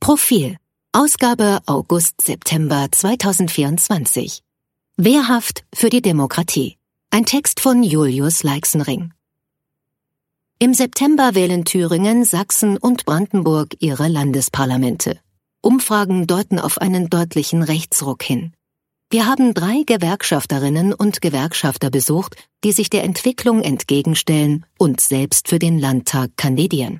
Profil. Ausgabe August-September 2024. Wehrhaft für die Demokratie. Ein Text von Julius Leixenring. Im September wählen Thüringen, Sachsen und Brandenburg ihre Landesparlamente. Umfragen deuten auf einen deutlichen Rechtsruck hin. Wir haben 3 Gewerkschafterinnen und Gewerkschafter besucht, die sich der Entwicklung entgegenstellen und selbst für den Landtag kandidieren.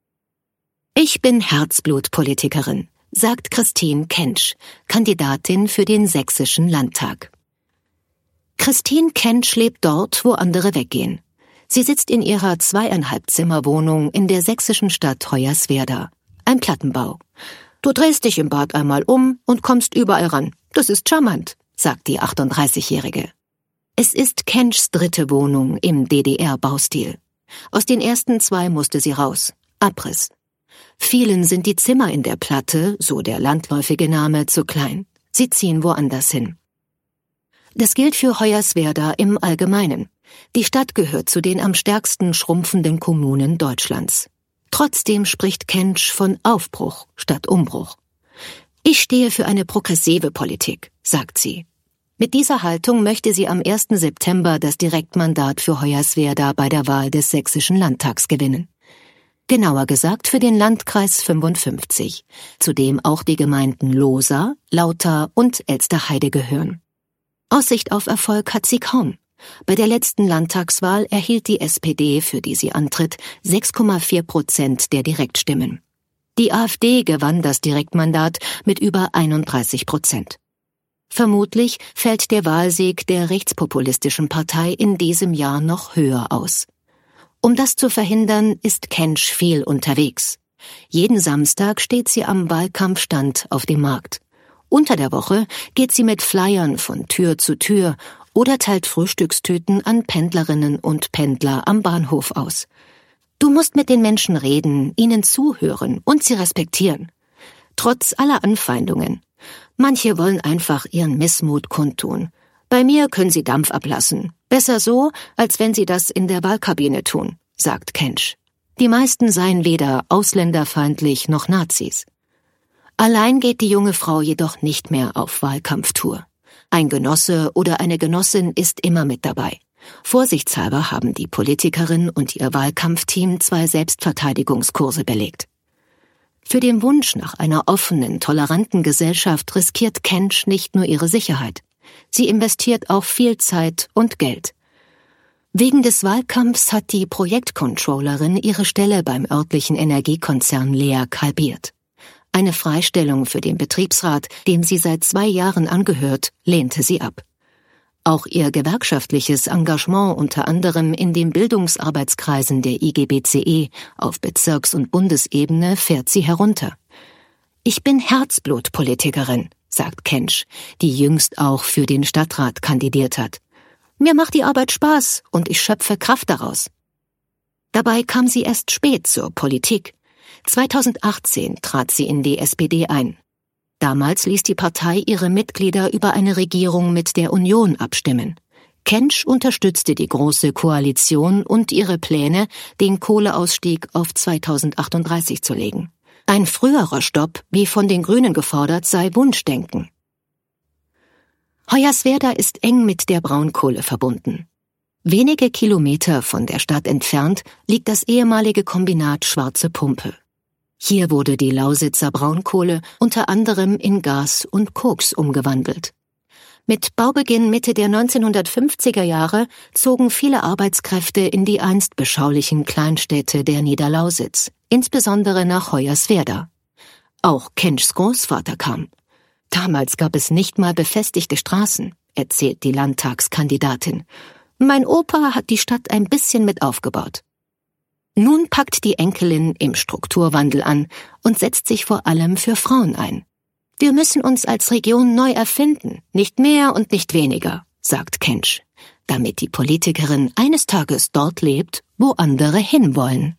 Ich bin Herzblutpolitikerin, sagt Christine Kentsch, Kandidatin für den Sächsischen Landtag. Christine Kentsch lebt dort, wo andere weggehen. Sie sitzt in ihrer 2,5-Zimmer-Wohnung in der sächsischen Stadt Hoyerswerda. Ein Plattenbau. Du drehst dich im Bad einmal um und kommst überall ran. Das ist charmant, sagt die 38-Jährige. Es ist Kentschs 3. Wohnung im DDR-Baustil. Aus den ersten 2 musste sie raus. Abriss. Vielen sind die Zimmer in der Platte, so der landläufige Name, zu klein. Sie ziehen woanders hin. Das gilt für Hoyerswerda im Allgemeinen. Die Stadt gehört zu den am stärksten schrumpfenden Kommunen Deutschlands. Trotzdem spricht Kentsch von Aufbruch statt Umbruch. Ich stehe für eine progressive Politik, sagt sie. Mit dieser Haltung möchte sie am 1. September das Direktmandat für Hoyerswerda bei der Wahl des Sächsischen Landtags gewinnen. Genauer gesagt für den Landkreis 55, zu dem auch die Gemeinden Lohsa, Lauter und Elsterheide gehören. Aussicht auf Erfolg hat sie kaum. Bei der letzten Landtagswahl erhielt die SPD, für die sie antritt, 6,4% der Direktstimmen. Die AfD gewann das Direktmandat mit über 31%. Vermutlich fällt der Wahlsieg der rechtspopulistischen Partei in diesem Jahr noch höher aus. Um das zu verhindern, ist Kentsch viel unterwegs. Jeden Samstag steht sie am Wahlkampfstand auf dem Markt. Unter der Woche geht sie mit Flyern von Tür zu Tür oder teilt Frühstückstüten an Pendlerinnen und Pendler am Bahnhof aus. Du musst mit den Menschen reden, ihnen zuhören und sie respektieren. Trotz aller Anfeindungen. Manche wollen einfach ihren Missmut kundtun. Bei mir können sie Dampf ablassen. Besser so, als wenn sie das in der Wahlkabine tun, sagt Kentsch. Die meisten seien weder ausländerfeindlich noch Nazis. Allein geht die junge Frau jedoch nicht mehr auf Wahlkampftour. Ein Genosse oder eine Genossin ist immer mit dabei. Vorsichtshalber haben die Politikerin und ihr Wahlkampfteam 2 Selbstverteidigungskurse belegt. Für den Wunsch nach einer offenen, toleranten Gesellschaft riskiert Kentsch nicht nur ihre Sicherheit. Sie investiert auch viel Zeit und Geld. Wegen des Wahlkampfs hat die Projektcontrollerin ihre Stelle beim örtlichen Energiekonzern LEAG halbiert. Eine Freistellung für den Betriebsrat, dem sie seit 2 Jahren angehört, lehnte sie ab. Auch ihr gewerkschaftliches Engagement unter anderem in den Bildungsarbeitskreisen der IGBCE auf Bezirks- und Bundesebene fährt sie herunter. Ich bin Herzblutpolitikerin, sagt Kentsch, die jüngst auch für den Stadtrat kandidiert hat. Mir macht die Arbeit Spaß und ich schöpfe Kraft daraus. Dabei kam sie erst spät zur Politik. 2018 trat sie in die SPD ein. Damals ließ die Partei ihre Mitglieder über eine Regierung mit der Union abstimmen. Kentsch unterstützte die Große Koalition und ihre Pläne, den Kohleausstieg auf 2038 zu legen. Ein früherer Stopp, wie von den Grünen gefordert, sei Wunschdenken. Hoyerswerda ist eng mit der Braunkohle verbunden. Wenige Kilometer von der Stadt entfernt liegt das ehemalige Kombinat Schwarze Pumpe. Hier wurde die Lausitzer Braunkohle unter anderem in Gas und Koks umgewandelt. Mit Baubeginn Mitte der 1950er Jahre zogen viele Arbeitskräfte in die einst beschaulichen Kleinstädte der Niederlausitz, insbesondere nach Hoyerswerda. Auch Kentschs Großvater kam. Damals gab es nicht mal befestigte Straßen, erzählt die Landtagskandidatin. Mein Opa hat die Stadt ein bisschen mit aufgebaut. Nun packt die Enkelin im Strukturwandel an und setzt sich vor allem für Frauen ein. Wir müssen uns als Region neu erfinden, nicht mehr und nicht weniger, sagt Kentsch, damit die Politikerin eines Tages dort lebt, wo andere hinwollen.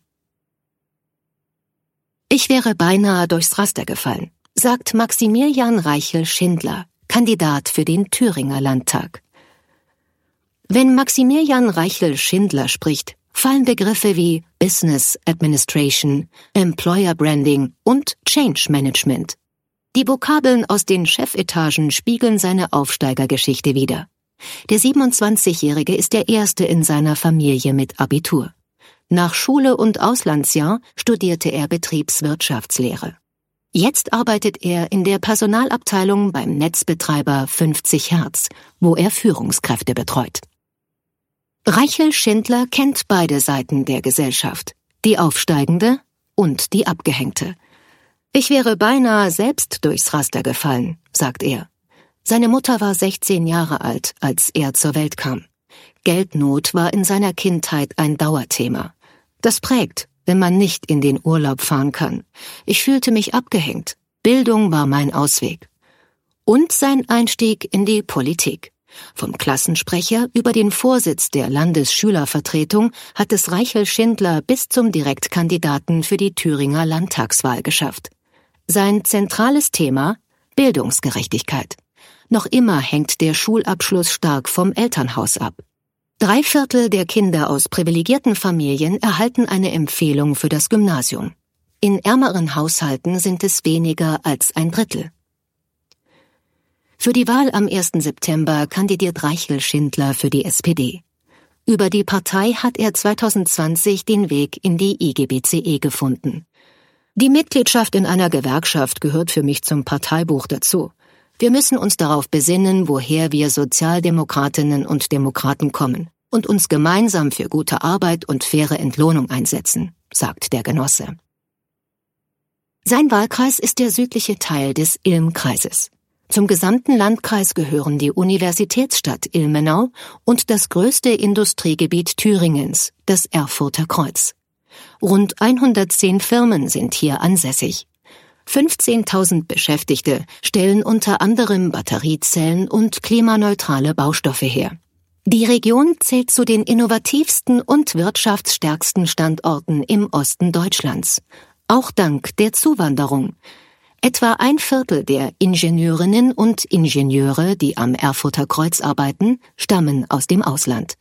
Ich wäre beinahe durchs Raster gefallen, sagt Maximilian Reichel-Schindler, Kandidat für den Thüringer Landtag. Wenn Maximilian Reichel-Schindler spricht, fallen Begriffe wie Business Administration, Employer Branding und Change Management. Die Vokabeln aus den Chefetagen spiegeln seine Aufsteigergeschichte wider. Der 27-Jährige ist der erste in seiner Familie mit Abitur. Nach Schule und Auslandsjahr studierte er Betriebswirtschaftslehre. Jetzt arbeitet er in der Personalabteilung beim Netzbetreiber 50 Hertz, wo er Führungskräfte betreut. Reichel Schindler kennt beide Seiten der Gesellschaft, die aufsteigende und die abgehängte. Ich wäre beinahe selbst durchs Raster gefallen, sagt er. Seine Mutter war 16 Jahre alt, als er zur Welt kam. Geldnot war in seiner Kindheit ein Dauerthema. Das prägt, wenn man nicht in den Urlaub fahren kann. Ich fühlte mich abgehängt. Bildung war mein Ausweg. Und sein Einstieg in die Politik. Vom Klassensprecher über den Vorsitz der Landesschülervertretung hat es Reichel Schindler bis zum Direktkandidaten für die Thüringer Landtagswahl geschafft. Sein zentrales Thema: Bildungsgerechtigkeit. Noch immer hängt der Schulabschluss stark vom Elternhaus ab. 3/4 der Kinder aus privilegierten Familien erhalten eine Empfehlung für das Gymnasium. In ärmeren Haushalten sind es weniger als 1/3. Für die Wahl am 1. September kandidiert Reichel Schindler für die SPD. Über die Partei hat er 2020 den Weg in die IGBCE gefunden. Die Mitgliedschaft in einer Gewerkschaft gehört für mich zum Parteibuch dazu. Wir müssen uns darauf besinnen, woher wir Sozialdemokratinnen und Demokraten kommen und uns gemeinsam für gute Arbeit und faire Entlohnung einsetzen, sagt der Genosse. Sein Wahlkreis ist der südliche Teil des Ilm-Kreises. Zum gesamten Landkreis gehören die Universitätsstadt Ilmenau und das größte Industriegebiet Thüringens, das Erfurter Kreuz. Rund 110 Firmen sind hier ansässig. 15.000 Beschäftigte stellen unter anderem Batteriezellen und klimaneutrale Baustoffe her. Die Region zählt zu den innovativsten und wirtschaftsstärksten Standorten im Osten Deutschlands, auch dank der Zuwanderung. Etwa 1/4 der Ingenieurinnen und Ingenieure, die am Erfurter Kreuz arbeiten, stammen aus dem Ausland.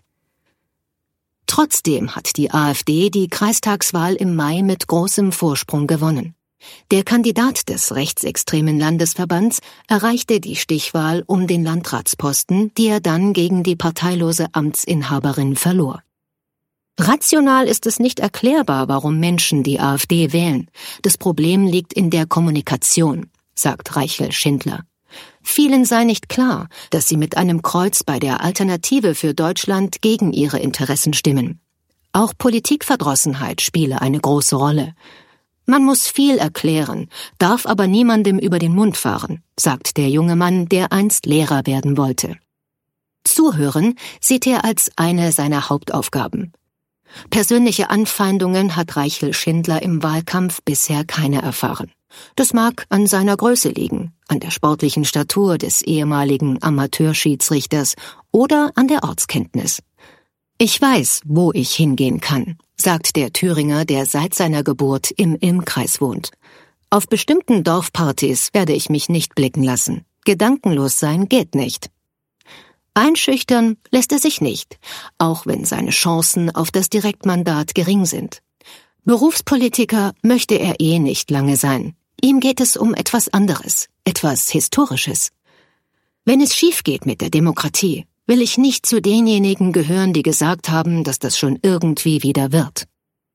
Trotzdem hat die AfD die Kreistagswahl im Mai mit großem Vorsprung gewonnen. Der Kandidat des rechtsextremen Landesverbands erreichte die Stichwahl um den Landratsposten, die er dann gegen die parteilose Amtsinhaberin verlor. Rational ist es nicht erklärbar, warum Menschen die AfD wählen. Das Problem liegt in der Kommunikation, sagt Reichel Schindler. Vielen sei nicht klar, dass sie mit einem Kreuz bei der Alternative für Deutschland gegen ihre Interessen stimmen. Auch Politikverdrossenheit spiele eine große Rolle. Man muss viel erklären, darf aber niemandem über den Mund fahren, sagt der junge Mann, der einst Lehrer werden wollte. Zuhören sieht er als eine seiner Hauptaufgaben. Persönliche Anfeindungen hat Reichel Schindler im Wahlkampf bisher keine erfahren. Das mag an seiner Größe liegen, an der sportlichen Statur des ehemaligen Amateurschiedsrichters oder an der Ortskenntnis. Ich weiß, wo ich hingehen kann, sagt der Thüringer, der seit seiner Geburt im Ilm-Kreis wohnt. Auf bestimmten Dorfpartys werde ich mich nicht blicken lassen. Gedankenlos sein geht nicht. Einschüchtern lässt er sich nicht, auch wenn seine Chancen auf das Direktmandat gering sind. Berufspolitiker möchte er nicht lange sein. Ihm geht es um etwas anderes, etwas Historisches. Wenn es schief geht mit der Demokratie, will ich nicht zu denjenigen gehören, die gesagt haben, dass das schon irgendwie wieder wird.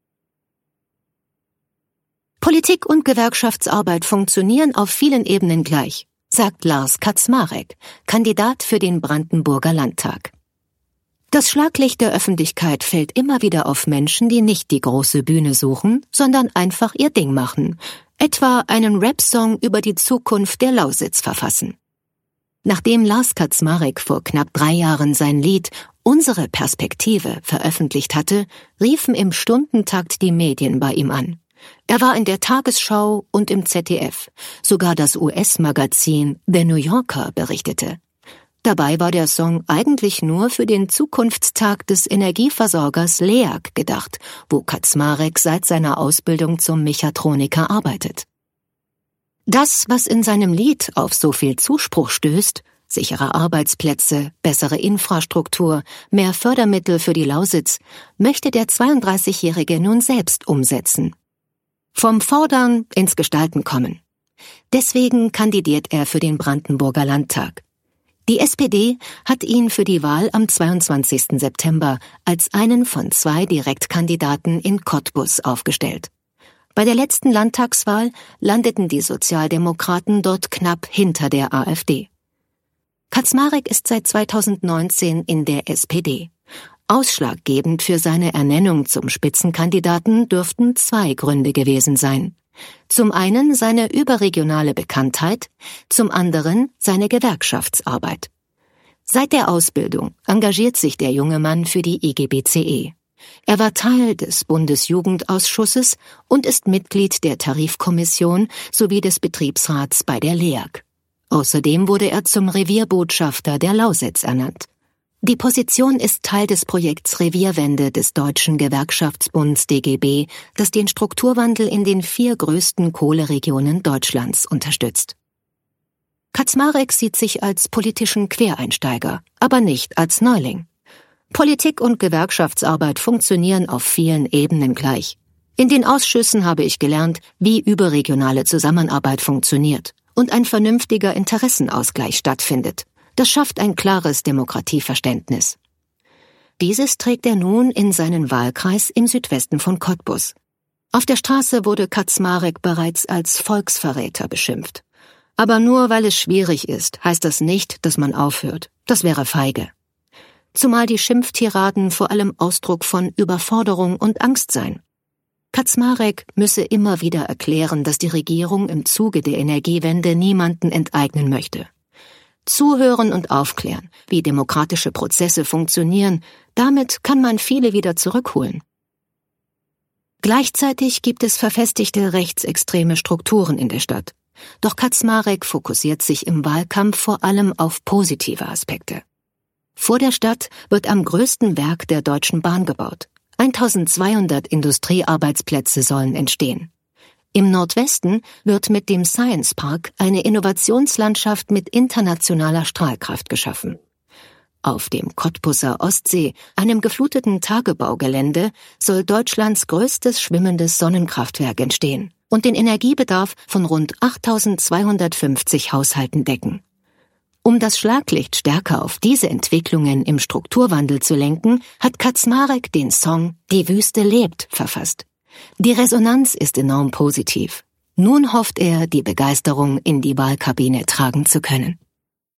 Politik und Gewerkschaftsarbeit funktionieren auf vielen Ebenen gleich, sagt Lars Kaczmarek, Kandidat für den Brandenburger Landtag. Das Schlaglicht der Öffentlichkeit fällt immer wieder auf Menschen, die nicht die große Bühne suchen, sondern einfach ihr Ding machen, etwa einen Rap-Song über die Zukunft der Lausitz verfassen. Nachdem Lars Kaczmarek vor knapp 3 Jahren sein Lied »Unsere Perspektive« veröffentlicht hatte, riefen im Stundentakt die Medien bei ihm an. Er war in der Tagesschau und im ZDF. Sogar das US-Magazin The New Yorker berichtete. Dabei war der Song eigentlich nur für den Zukunftstag des Energieversorgers LEAG gedacht, wo Kaczmarek seit seiner Ausbildung zum Mechatroniker arbeitet. Das, was in seinem Lied auf so viel Zuspruch stößt, sichere Arbeitsplätze, bessere Infrastruktur, mehr Fördermittel für die Lausitz möchte der 32-Jährige nun selbst umsetzen. Vom Fordern ins Gestalten kommen. Deswegen kandidiert er für den Brandenburger Landtag. Die SPD hat ihn für die Wahl am 22. September als einen von 2 Direktkandidaten in Cottbus aufgestellt. Bei der letzten Landtagswahl landeten die Sozialdemokraten dort knapp hinter der AfD. Kaczmarek ist seit 2019 in der SPD. Ausschlaggebend für seine Ernennung zum Spitzenkandidaten dürften 2 Gründe gewesen sein. Zum einen seine überregionale Bekanntheit, zum anderen seine Gewerkschaftsarbeit. Seit der Ausbildung engagiert sich der junge Mann für die IGBCE. Er war Teil des Bundesjugendausschusses und ist Mitglied der Tarifkommission sowie des Betriebsrats bei der LEAG. Außerdem wurde er zum Revierbotschafter der Lausitz ernannt. Die Position ist Teil des Projekts Revierwende des Deutschen Gewerkschaftsbunds DGB, das den Strukturwandel in den 4 größten Kohleregionen Deutschlands unterstützt. Kaczmarek sieht sich als politischen Quereinsteiger, aber nicht als Neuling. Politik und Gewerkschaftsarbeit funktionieren auf vielen Ebenen gleich. In den Ausschüssen habe ich gelernt, wie überregionale Zusammenarbeit funktioniert und ein vernünftiger Interessenausgleich stattfindet. Das schafft ein klares Demokratieverständnis. Dieses trägt er nun in seinen Wahlkreis im Südwesten von Cottbus. Auf der Straße wurde Kaczmarek bereits als Volksverräter beschimpft. Aber nur weil es schwierig ist, heißt das nicht, dass man aufhört. Das wäre feige. Zumal die Schimpftiraden vor allem Ausdruck von Überforderung und Angst seien. Kaczmarek müsse immer wieder erklären, dass die Regierung im Zuge der Energiewende niemanden enteignen möchte. Zuhören und aufklären, wie demokratische Prozesse funktionieren, damit kann man viele wieder zurückholen. Gleichzeitig gibt es verfestigte rechtsextreme Strukturen in der Stadt. Doch Kaczmarek fokussiert sich im Wahlkampf vor allem auf positive Aspekte. Vor der Stadt wird am größten Werk der Deutschen Bahn gebaut. 1200 Industriearbeitsplätze sollen entstehen. Im Nordwesten wird mit dem Science Park eine Innovationslandschaft mit internationaler Strahlkraft geschaffen. Auf dem Cottbuser Ostsee, einem gefluteten Tagebaugelände, soll Deutschlands größtes schwimmendes Sonnenkraftwerk entstehen und den Energiebedarf von rund 8.250 Haushalten decken. Um das Schlaglicht stärker auf diese Entwicklungen im Strukturwandel zu lenken, hat Kaczmarek den Song »Die Wüste lebt« verfasst. Die Resonanz ist enorm positiv. Nun hofft er, die Begeisterung in die Wahlkabine tragen zu können.